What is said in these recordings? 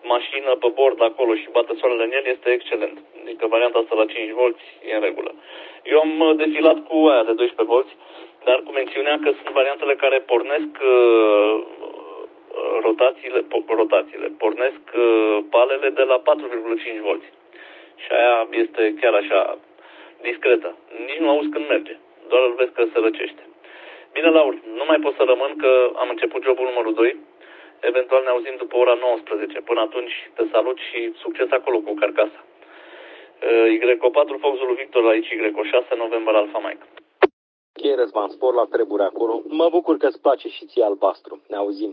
mașină pe bord acolo și bate soarele în el, este excelent. Adică varianta asta la 5 volți e în regulă. Eu am defilat cu aia de 12 volți, dar cu mențiunea că sunt variantele care pornesc rotațiile, pornesc palele de la 4,5 volți. Și aia este chiar așa discretă. Nici nu auzi când merge, doar îl vezi că se răcește. Bine, Laur, nu mai pot să rămân că am început jobul numărul 2. Eventual ne auzim după ora 19. Până atunci te salut și succes acolo cu carcasa. Y4 Fox Zulu Victor aici, Y6 November Alpha Mike. Ok, Răzvan, spor la treburi acolo. Mă bucur că îți place și ție albastru. Ne auzim.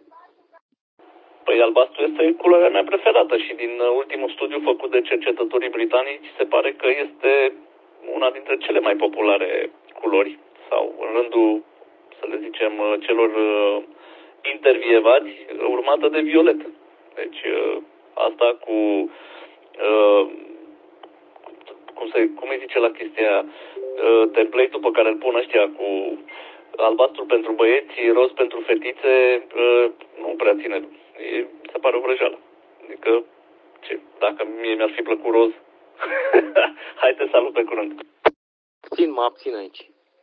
Păi albastru este culoarea mea preferată și din ultimul studiu făcut de cercetătorii britanici se pare că este una dintre cele mai populare culori sau în rândul, să le zicem, celor intervievați, urmată de violet. Deci asta cu cum îi zice la chestia template-ul pe care îl pun ăștia cu albastru pentru băieți, roz pentru fetițe, nu prea ține. Se pare o vrăjeală. Adică, dacă mie mi-ar fi plăcut roz, hai te salut pe curând. Mă abțin aici.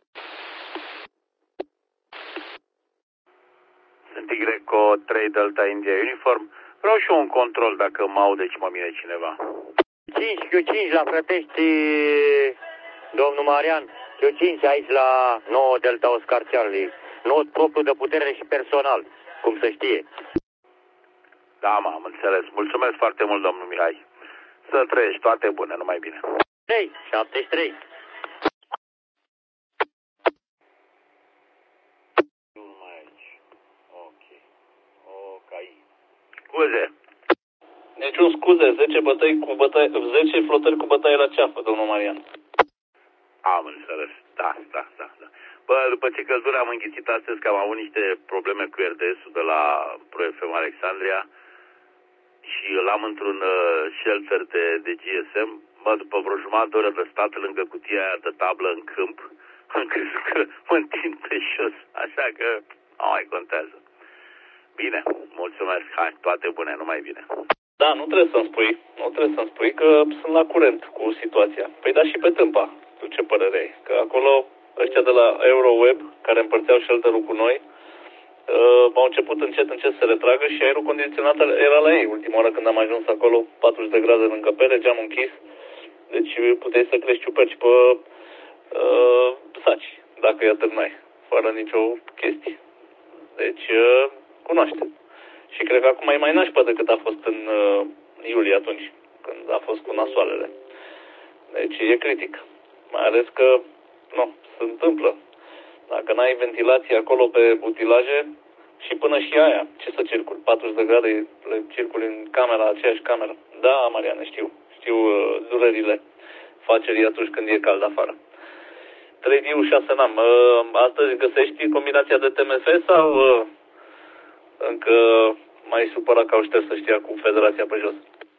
Sunt Greco 3 Delta India Uniform. Vreau și eu un control dacă mă aude și mă mine cineva. 5Q5 la Frătești, domnul Marian. Q5 aici la 9 Delta Oscar Charlie. Not propriu de putere și personal, cum să știe. Da, am înțeles. Mulțumesc foarte mult, domnul Mihai. Să trăiești, toate bune, numai bine. 73. Scuze. Niciun scuze, 10 flotări cu bătaie la ceafă, domnul Marian. Am înțeles, da. Bă, după ce căldură am înghițit astăzi că am avut niște probleme cu RDS-ul de la ProFM Alexandria și l-am într-un shelter de GSM. Bă, după vreo jumătate de oră de stat lângă cutia aia de tablă în câmp, am crezut că mă întind pe jos, așa că nu mai contează. Bine, mulțumesc, hai, toate bune, numai bine. Da, nu trebuie să-mi spui că sunt la curent cu situația. Păi da, și pe Tâmpa, tu ce părere ai? Că acolo ăștia de la Euroweb, care împărțeau shelter-ul cu noi, au început încet să se retragă și aerul condiționat era la ei. Ultima oară când am ajuns acolo, 40 de grade în încăpere, geamul închis, deci puteai să crești ciuperci pe saci, dacă i-a târnai, fără nicio chestie. Deci, cunoaște. Și cred că acum e mai nașpa decât a fost în iulie atunci, când a fost cu nasoalele. Deci e critic. Mai ales că, se întâmplă. Dacă n-ai ventilație acolo pe utilaje, și până și aia, ce să circul? 40 de grade le circul în camera, aceeași cameră. Da, Mariane, știu durerile facerii atunci când e cald afară. 3 diu, 6 n-am. Astăzi găsești combinația de TMF sau încă mai supărat că au șters să știa cu Federația pe jos?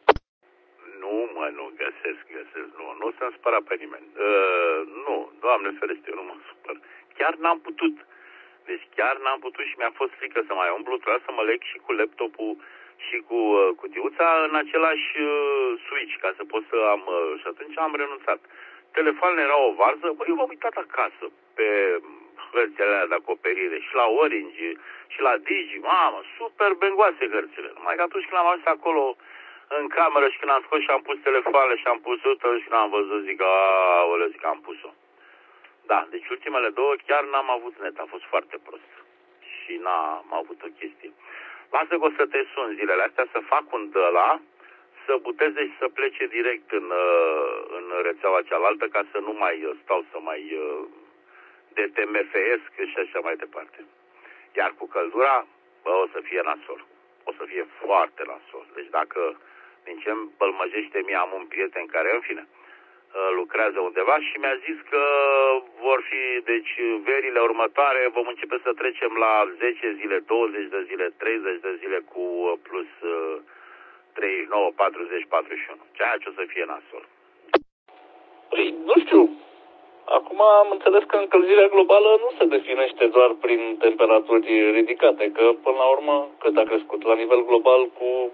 Nu găsesc, nu s-a spărat pe nimeni. Nu, Doamne ferește, nu mă supăr. Chiar n-am putut. Deci chiar n-am putut și mi-a fost frică să mai umblu, trebuia să mă leg și cu laptopul și cu cutiuța în același switch, ca să pot să am, și atunci am renunțat. Telefoanele erau o varză, eu m-am uitat acasă pe hărțile alea de acoperire și la Orange și la Digi, mamă, super bengoase hărțile. Numai că atunci când am ajuns acolo în cameră și când am scos și am pus telefoanele și am pus-o, și când am văzut, zic că am pus-o. Da, deci ultimele două chiar n-am avut net, a fost foarte prost și n-am avut o chestie. Lasă că o să te sun zilele astea să fac un de ăla, să buteze și să plece direct în rețeaua cealaltă ca să nu mai stau să mai detemefeiesc și așa mai departe. Iar cu căldura, o să fie nasol. O să fie foarte nasol. Deci dacă din ce îmi bălmăjește mie, am un prieten care, în fine, lucrează undeva și mi-a zis că vor fi, deci verile următoare vom începe să trecem la 10 zile, 20 de zile, 30 de zile cu plus 39, 40, 41. Ceea ce o să fie nasol. Păi, nu știu. Acum am înțeles că încălzirea globală nu se definește doar prin temperaturi ridicate, că până la urmă cât a crescut? La nivel global cu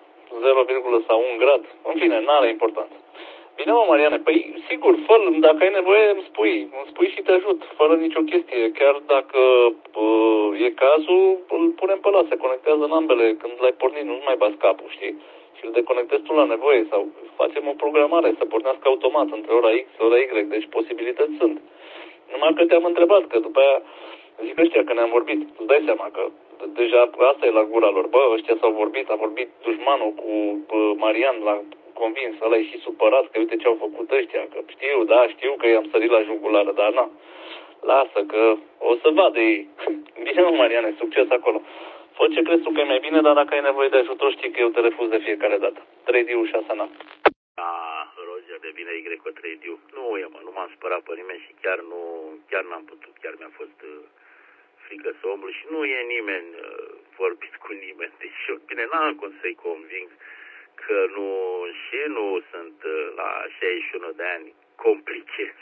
0, sau 1 grad. În fine, n-are importanță. Bine, mă, Mariane, păi sigur, fă dacă ai nevoie, îmi spui și te ajut, fără nicio chestie. Chiar dacă e cazul, îl punem pe ăla, se conectează în ambele când l-ai pornit, nu mai bați capul, știi? Și îl deconectezi tu la nevoie sau facem o programare să pornească automat între ora X și ora Y, deci posibilități sunt. Numai că te-am întrebat, că după aia zic ăștia că ne-am vorbit, îți dai seama că deja asta e la gura lor. Bă, ăștia s-au vorbit, a vorbit dușmanul cu Marian, l-a convins, ăla e și supărat, că uite ce au făcut ăștia, că știu că i-am sărit la jugulară, dar na, lasă că o să vadă ei. Bine, mă, Mariane, succes acolo. Fă ce crezi tu că e mai bine, dar dacă ai nevoie de ajutor, știi că eu te refuz de fiecare dată. 3D-ul 6 n-am. Roger, devine Y cu 3D-ul. Nu e, mă, nu m-am spărat pe nimeni și chiar n-am putut, chiar mi-a fost frică să umblu și nu e nimeni vorbit cu nimeni. Deci eu, bine, n-am cum să-i conving că nu sunt la 61 de ani complice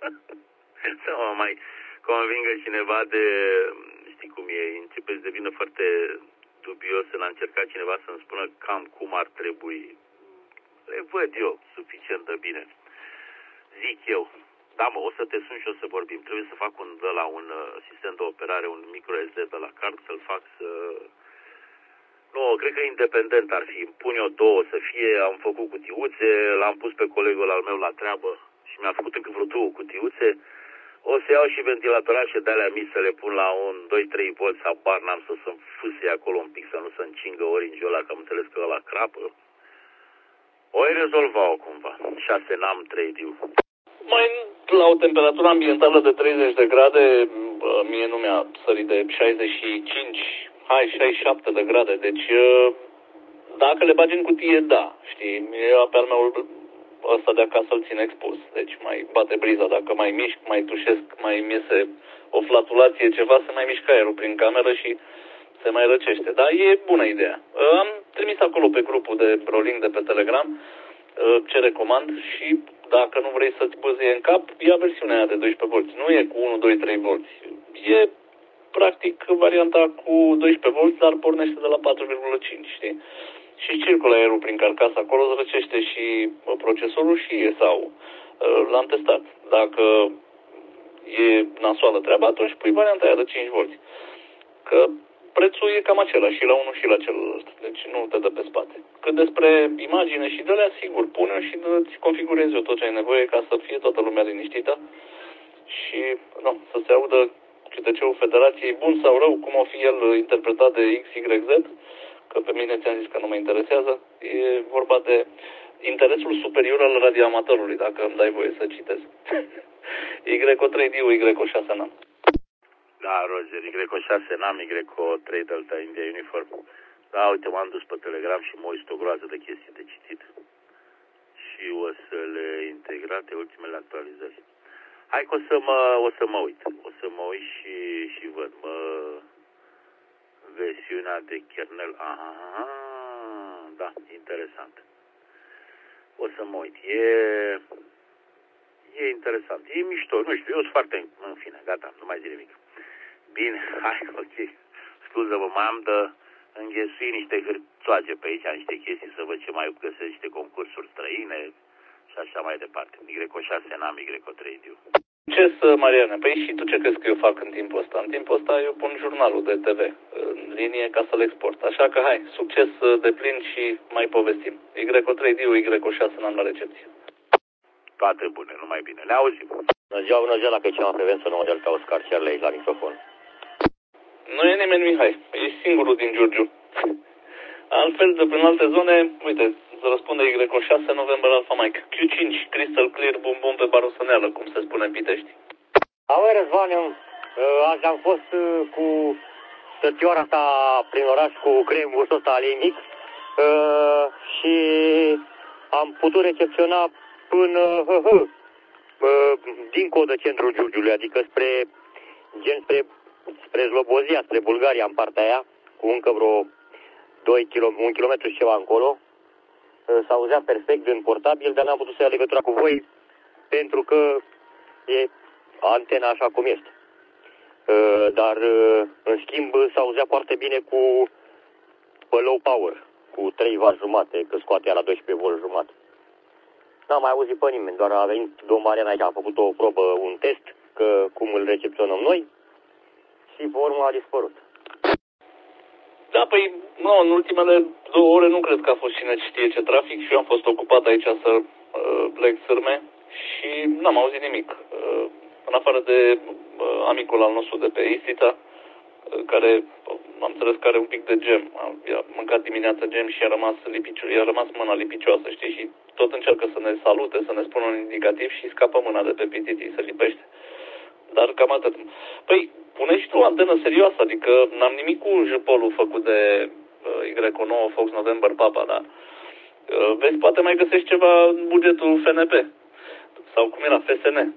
să mă mai convingă cineva de, știi cum e, începe să devină foarte dubios să l-a încercat cineva să-mi spună cam cum ar trebui. Le văd eu suficient de bine. Zic eu, da, mă, o să te sun și o să vorbim. Trebuie să fac un sistem de operare, un micro SD de la card, să-l fac să... Nu, cred că independent ar fi. Îmi pun eu 2 să fie, am făcut cutiuțe, l-am pus pe colegul al meu la treabă și mi-a făcut încă vreo 2 cutiuțe. O să iau și ventilatorașe de alea mici să le pun la un 2-3 volt sau bar n-am să-mi fâse acolo un pic, să nu se încingă orange-ul ăla, că am înțeles că ăla crapă. O-i rezolva-o cumva. 6 n-am 3D-ul. Mai la o temperatură ambientală de 30 de grade, mie nu mi-a sărit de 65, 67 de grade. Deci, dacă le bagi în cutie, da, știi, eu pe al meu ăsta de acasă îl țin expus. Deci mai bate briza, dacă mai mișc, mai tușesc, mai miese o flatulație, ceva, se mai mișcă aerul prin cameră și se mai răcește. Dar e bună ideea. Am trimis acolo pe grupul de rolling de pe Telegram ce recomand și dacă nu vrei să-ți băzie în cap, ia versiunea aia de 12 volți. Nu e cu 1, 2, 3 volți. E practic varianta cu 12 volți, dar pornește de la 4,5, știi? Și circulă aerul prin carcasă acolo, îți răcește și procesorul și sau l-am testat. Dacă e nasoală treaba, atunci pui varianta aia de 5 volți. Că prețul e cam acela și la unul și la celălalt. Deci nu te dă pe spate. Cât despre imagine și de alea, sigur, pune-o și îți configurezi eu tot ce ai nevoie ca să fie toată lumea liniștită și să se audă CTC-ul Federației, bun sau rău, cum o fi el interpretat de XYZ, că pe mine ți-am zis că nu mă interesează. E vorba de interesul superior al radioamatorului, dacă îmi dai voie să citez. Y3D-ul, Y6 n-am. Da, Roger, Y6 n-am, Y3 Delta India Uniform. Da, uite, m-am dus pe Telegram și mă uit o groază de chestii de citit. Și o să le integrate ultimele actualizări. Hai că o să mă uit. O să mă uit și văd. Versiunea de kernel. Aha, da, interesant. O să mă uit. E interesant. E mișto. Nu știu, eu sunt foarte... În fine, gata, nu mai zic nimic. Bine, hai, ok. Scuză-mă, m-am de înghesui niște hârțoage pe aici, niște chestii, să văd ce mai găsesc, niște concursuri străine și așa mai departe. Y6 n-am, Y3D-ul. Ce, Mariana? Păi și tu ce crezi că eu fac în timpul ăsta? În timpul ăsta eu pun jurnalul de TV în linie ca să-l export. Așa că hai, succes de plin și mai povestim. Y3D-ul, Y6 n-am la recepție. Toate bune, numai bine. Ne auzim. Bună ziua, la Căceama Prevență, 9 Delta Oscar, Charlie aici la microfon. Nu e nimeni, Mihai. E singurul din Giurgiu. Altfel, de prin alte zone, uite, îți răspunde Y6 November Alpha Mike. Q5, Crystal Clear, bum bum pe barosăneală, cum se spune în Pitești. Auzi, Răzvan, azi am fost cu stătioara asta prin oraș cu cremusul ăsta alinic și am putut recepționa până dincolo de centrul Giurgiului, adică spre Slobozia, spre Bulgaria, în partea aia, cu încă vreo 1 kilometru și ceva încolo. S-auzea perfect din portabil, dar n-am putut să ia legătura cu voi pentru că e antena așa cum este. Dar, în schimb, s-auzea foarte bine pe low power, cu 3 V jumate, că scoate la 12 V jumate. N-am mai auzit pe nimeni, doar a venit domnul Marian aici, a făcut o probă, un test, că cum îl recepționăm noi și pe urmă a dispărut. Da, păi, nu, în ultimele 2 ore nu cred că a fost cine știe ce trafic și eu am fost ocupat aici să plec sârme și n-am auzit nimic. În afară de amicul al nostru de pe Istița, care am înțeles că are un pic de gem. A mâncat dimineața gem și i-a rămas mâna lipicioasă, știi? Și tot încearcă să ne salute, să ne spună un indicativ și scapă mâna de pe pititii, se lipește. Dar cam atât. Păi, pune și tu o antenă serioasă, adică n-am nimic cu jupolul făcut de Y9 Fox November Papa, dar vezi, poate mai găsești ceva în bugetul FNP sau cum era, FSN.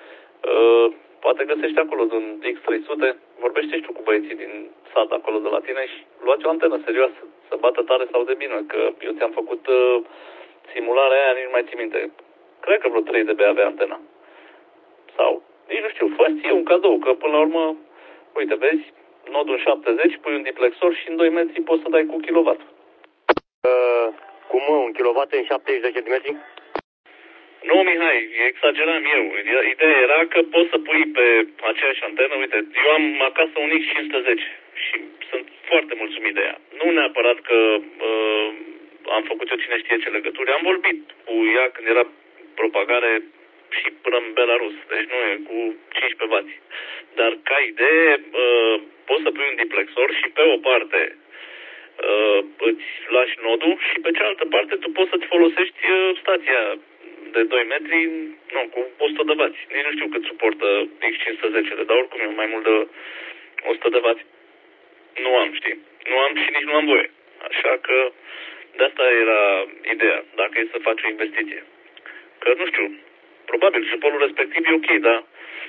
Poate găsești acolo de un X300, vorbește și tu cu băieții din sat acolo de la tine și luați o antenă serioasă, să bată tare sau de bine, că eu ți-am făcut simularea aia, nici nu mai ții minte. Cred că vreo 3 dB avea antena. Sau, nici nu știu, fă ție un cadou, că până la urmă, uite, vezi, nodul 70, pui un diplexor și în 2 metri poți să dai cu kilowatt. Cum un kilowatt în 70 de centimetri? Nu, Mihai, exageram eu. Ideea era că poți să pui pe aceeași antenă, uite, eu am acasă un X510 și sunt foarte mulțumit de ea. Nu neapărat că am făcut eu cine știe ce legături, am vorbit cu ea când era propagare și până în Belarus, deci nu e cu 15 W. Dar ca idee, poți să pui un diplexor și pe o parte îți lași nodul și pe cealaltă parte tu poți să-ți folosești stația de 2 metri, nu, cu 100 de W. Nici nu știu cât suportă X510, dar oricum e mai mult de 100 de W. Nu am, știi? Nu am și nici nu am voie. Așa că de asta era ideea, dacă e să faci o investiție. Că, nu știu, probabil jupolul respectiv e ok, dar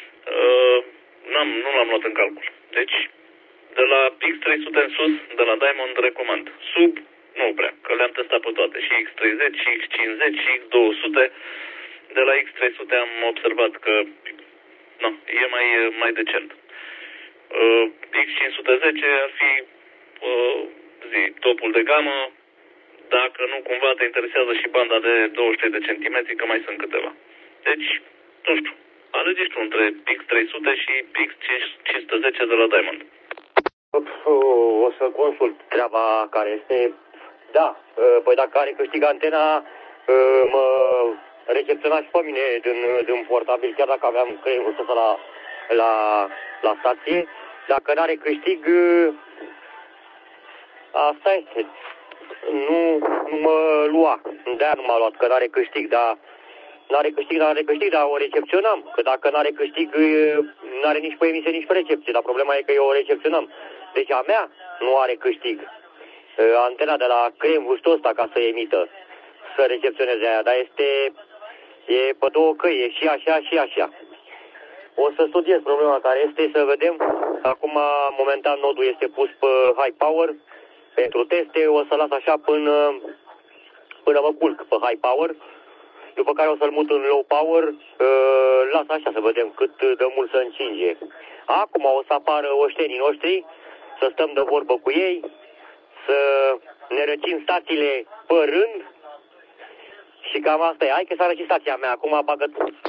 nu l-am luat în calcul. Deci, de la X300 în sus, de la Diamond recomand. Sub, nu prea, că le-am testat pe toate. Și X30, și X50, și X200. De la X300 am observat că e mai decent. X510 ar fi topul de gamă, dacă nu cumva te interesează și banda de 23 de centimetri, că mai sunt câteva. Deci, nu știu, alegeți tu între X300 și X510 de la Diamond. O să consult treaba care este. Da, păi dacă are câștig antena, mă recepționa și pe mine din portabil, chiar dacă aveam creierul ăsta la stație. Dacă n-are câștig, asta este. Nu mă lua. De-aia nu m-a luat, că n-are câștig, dar n-are câștig, dar o recepționam. Că dacă n-are câștig, n-are nici pe emisie, nici pe recepție. Dar problema e că eu o recepționam. Deci a mea nu are câștig. Antena de la cremvustul ăsta ca să emită, să recepționeze aia, dar e pe 2 căi, e și așa și așa. O să studiez problema care este, să vedem. Acum, momentan, nodul este pus pe high power pentru teste. O să las așa până mă culc pe high power. După care o să-l mut în low power. Las așa să vedem cât de mult să încinge. Acum o să apară oștenii noștri, să stăm de vorbă cu ei, să ne răcim stațiile pe rând. Și cam asta e. Hai că s-a răcit stația mea. Acum bagă